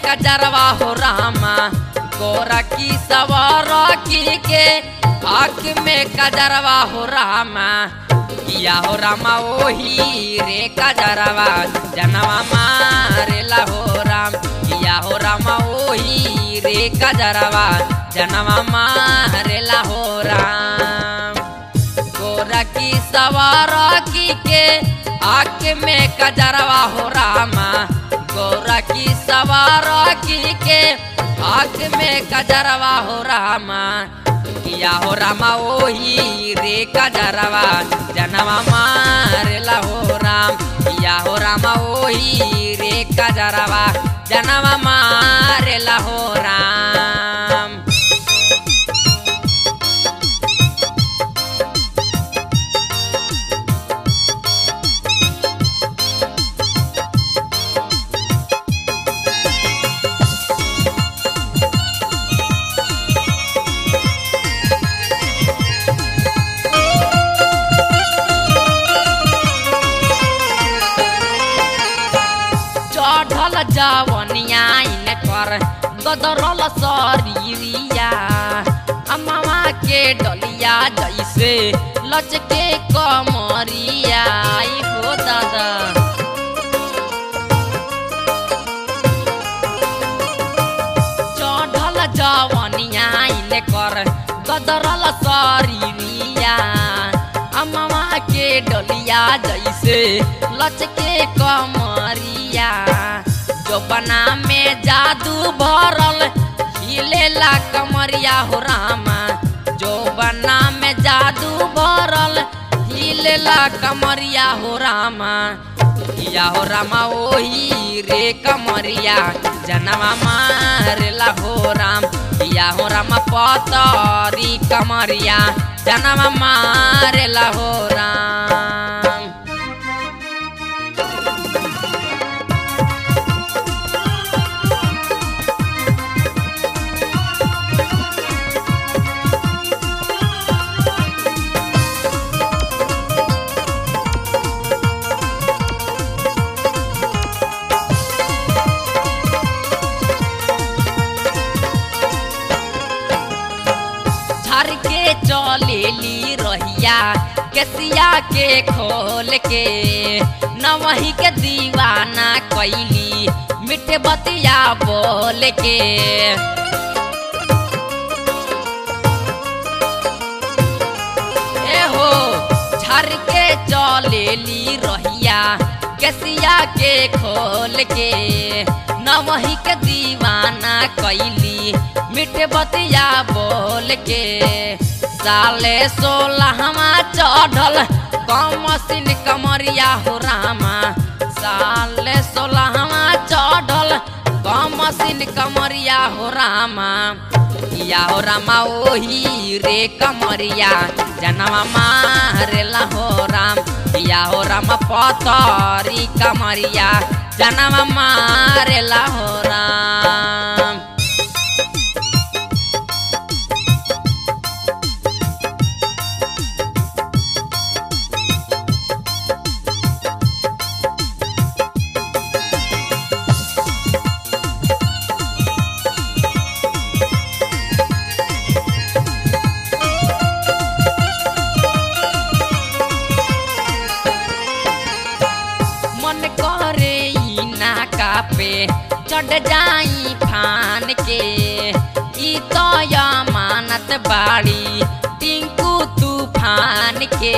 कजरवा हो रामा गोरा की सवारा की के आँख में कजरवा हो रामा किया हो रामा ओही रे कजरवा जनवा मारेला हो राम किया हो रामा ओही रे कजरवा जनवा मारेला हो राम गोरा की सवारा की के आँख में कजरवा हो रामा गोरा की सवारा की के आँख में कजरवा हो रामा किया हो रामा ओही रे कजरवा जनवा मारेला हो राम किया हो रामा ओही रे कजरवा जनवा मारेला हो राम। चढ़ल जवनिया कर गदरल शरीरिया अम्मा के डलिया जैसे लचके कमरिया हो दादा चढ़ल जवनिया कर गदरल शरीरिया अम्मा के डलिया जैसे लचके कमरिया जो बना में जादू भरल हिलेला कमरिया हो रामा जो बना में जादू भरल हिलेला कमरिया हो रामा किया हो रामा ओही रे कमरिया जनवा मारेला हो राम किया हो रामा पतरी कमरिया जनवा मारेला हो राम। के चलेली रहिया केसिया के खोल के न वही के दीवाना कैली मिठ बतिया बोल के ए हो झर के चलेली रहिया केसिया के खोल के न वही के दीवाना कैली मिठ बतिया बोल के साले 16 चढ़ल कमसिन कमरिया हो रामा साले 16 चढ़ल कमसिन कमरिया हो रामा किया हो रामा ओही रे कमरिया जनवा मारेला हो राम किया हो रामा पतरी कमरिया जनवा मारेला हो राम। पे चढ़ जाई फान के ई तो अमानत बाड़ी टिंकू तूफान के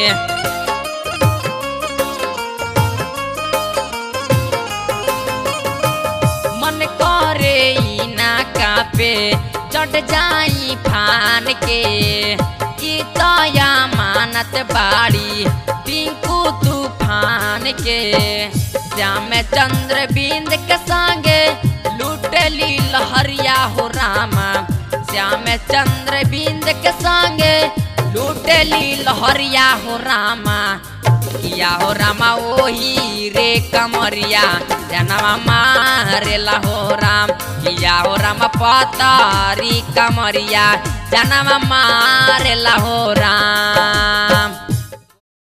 मन करे ना पे चढ़ जाई फान के ई तो अमानत बाड़ी टिंकू तूफान के श्याम चंद्र बिंद के संगे लूटली लहरिया हो रामा श्याम चंद्र बिंद के संगे लूटली लहरिया हो रामा किया हो रामा ओही रे कमरिया जनवा मारेला हो राम किया हो रामा पतरी कमरिया जनवा मारेला हो राम।